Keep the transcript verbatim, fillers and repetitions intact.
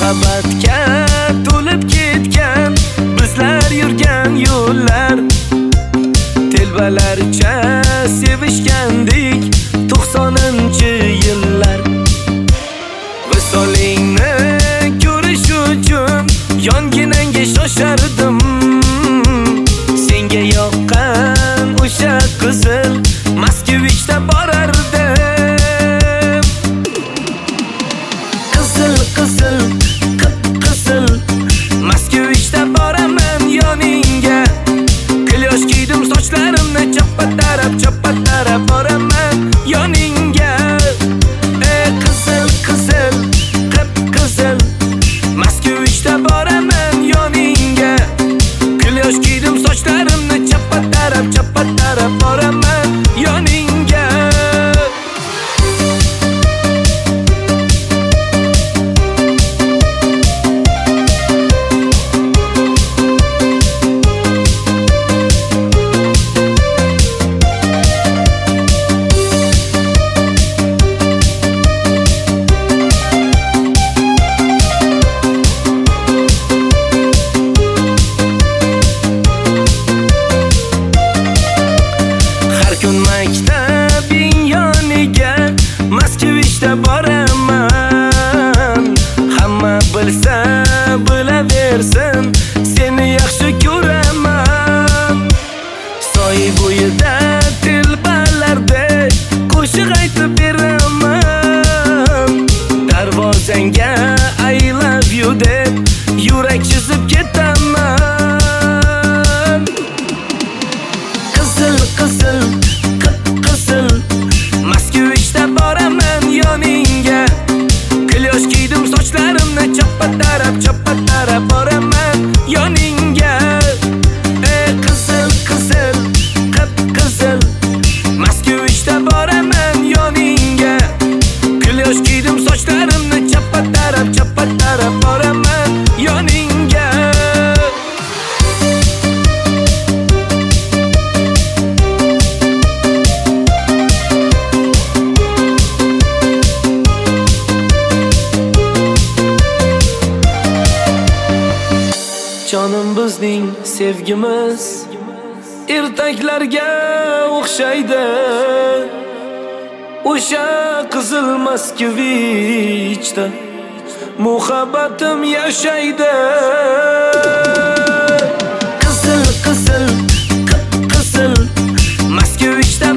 muhabbatga to'lib ketgan bizlar yurgan yo'llar, telbalarcha sevishgandik to'qsoninchi yillar. Visolingni ko'rish uchun yonginangga shoshardim, senga yoqqan o'sha qizil Moskvichda borardim. Qizil qizil qip-qizil Moskvichda boraman yoningga, klyosh kiydim sochlarimni chappa-tarab chappa-tarab boraman yoningga. Ey qizil qizil qip-qizil Moskvichda boraman yoningga, klyosh kiydim sochlarimni chappa-tarab chappa-tarab boraman yoningga. Maktabing yoniga Moskvichda boraman, hamma bilsa bilaversin, seni yaxshi ko'raman. Soy bo'yida telbalardek qo'shiq aytib beraman, darvozangga I love you deb yurak chizib ketaman. Qizil qizil qip-qizil Moskvichda boraman yoningga, klyosh kiydim sochlarimni chappa-tarab chappa-tarab boraman yoningga. Ey qizil qizil qip-qizil Moskvichda boraman yoningga, klyosh kiydim sochlarimni chappa-tarab chappa-tarab boraman yoningga. Jonim bizning sevgimiz ertaklarga o'xshaydi, o'sha qizil Moskvichda muhabbatim yashaydi. Qizil qizil qip-qizil Moskvichda